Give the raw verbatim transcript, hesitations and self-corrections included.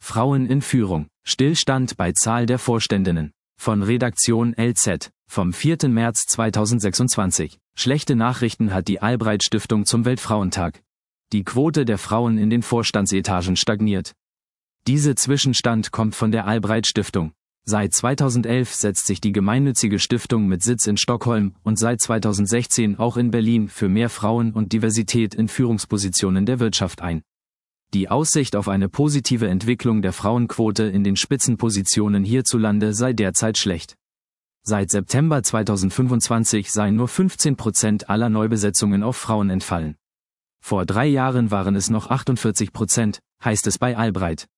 Frauen in Führung. Stillstand bei Zahl der Vorständinnen. Von Redaktion L Z, vom vierten März zweitausendsechsundzwanzig. Schlechte Nachrichten hat die Albright-Stiftung zum Weltfrauentag. Die Quote der Frauen in den Vorstandsetagen stagniert. Dieser Zwischenstand kommt von der Albright-Stiftung. Seit zweitausendelf setzt sich die gemeinnützige Stiftung mit Sitz in Stockholm und seit zweitausendsechzehn auch in Berlin für mehr Frauen und Diversität in Führungspositionen der Wirtschaft ein. Die Aussicht auf eine positive Entwicklung der Frauenquote in den Spitzenpositionen hierzulande sei derzeit schlecht. Seit September zweitausendfünfundzwanzig seien nur fünfzehn Prozent aller Neubesetzungen auf Frauen entfallen. Vor drei Jahren waren es noch achtundvierzig Prozent, heißt es bei Albright.